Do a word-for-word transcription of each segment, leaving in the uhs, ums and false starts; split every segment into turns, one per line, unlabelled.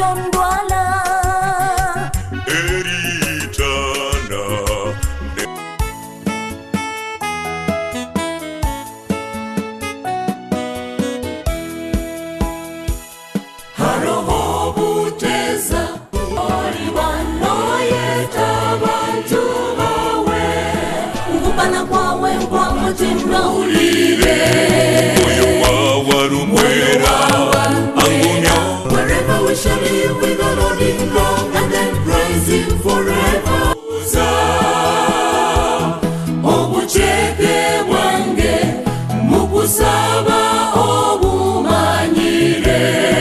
Ndwala
Eritana
Haroho buteza Oribano yetabantu bawe Ngubana kwawe kwa mutima ulile
Moyo wawa rumwera Angunya
Wherever we shall live with the Lord in long and then praise Him forever. Obucheke wange mukusaba obumanyire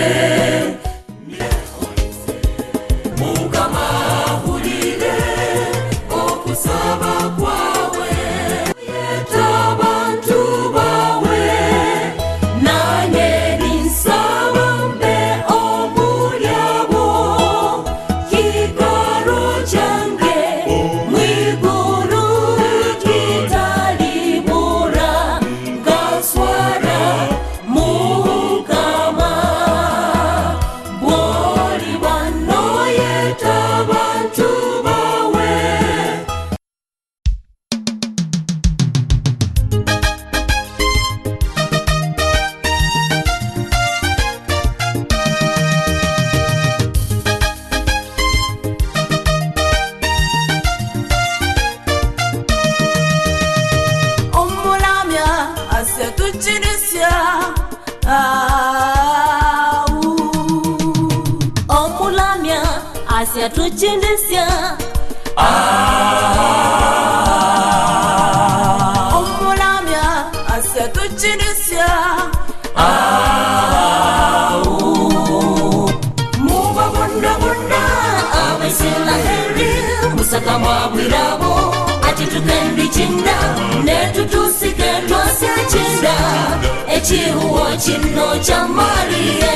Mukama hulire okusaba kwawe yetabantu bawe nanye ninsaba mbe omulyabo kikaro change mwiguru kitalibura gaswara mukama bwoli bano yetabantu bawe Omulamya asetuchirisya au Omulamya asetuchirisya Omulamya asetuchirisya au Muba bunda bunda abesila heri musaka mwabwirabo ati tukendi chinda netutusike twasya chinda echihuo chino cha Marie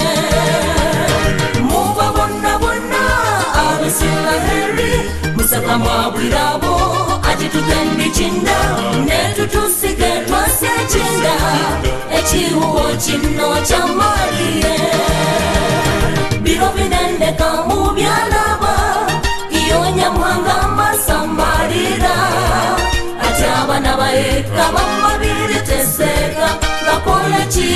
Muba bonna bonna abesila heri musaka mwabwirabo ati tukendi chinda netutusike twasya chinda echihuo chino cha Marie Biro binendeka mu byalaba iyo nyamuhanga masamarira ati abana baeka bamabiri teseka gakola ki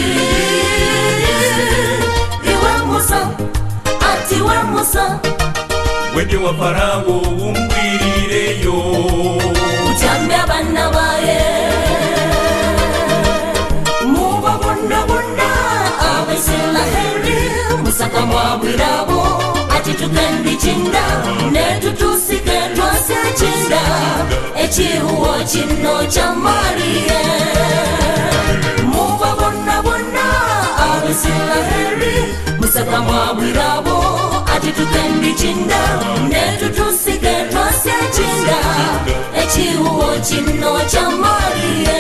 iwe Musa ati we Musa
Wende wa Farao umbwirireyo
utambe abana bae Muba bunda bunda abesila heri musaka mwabwirabo ati tukendi chinda netutusike twasya chinda echihuo chino cha Marie Muba bonna bonna abesila heri musaka mwabwirabo ati tukendi chinda netutusike twasya chinda echihuo chino cha Marie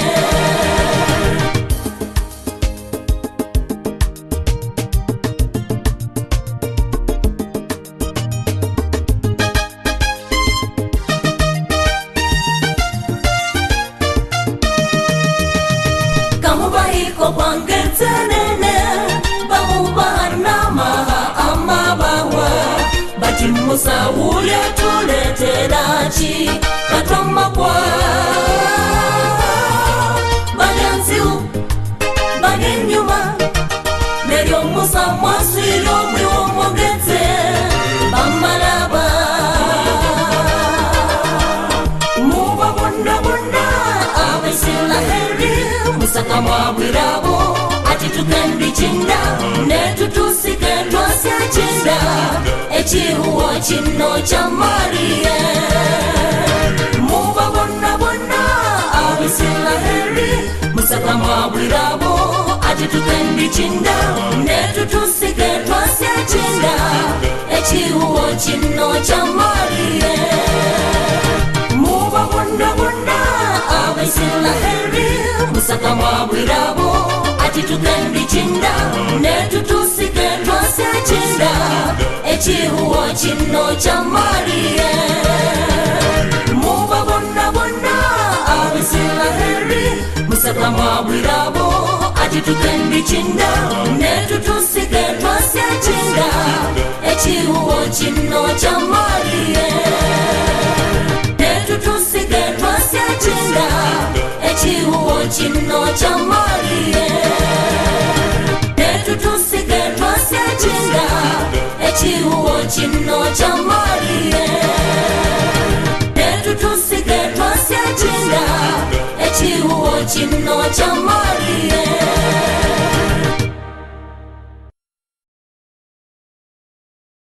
Kamubahiko kwangetenene bamubana maha amabawa bati Musa ule tuleterachi katoma kwa banyanziu banyanyuma neryo Musa mwasiro mwiwo mwogete bamalaba Muba bunda bunda abesila heri musaka mwabwirabo ati tukendi chinda netutusike twasya chinda echihuo chino cha Marie Muba bonna bonna abesila heri musaka mwabwirabo ati tukendi chinda netutusike twasya chinda echihuo chino cha Marie Muba bonna bonna abesila heri musaka mwabwirabo ati tukendi chinda netutusike twasya chinda echihuo chino cha Marie Muba bonna bonna abesila heri musaka mwabwirabo ati tukendi chinda netutusike twasya chinda tusinda ekiwo kino kyamaliye netutusige twasyakinda ekiwo kino kyamaliye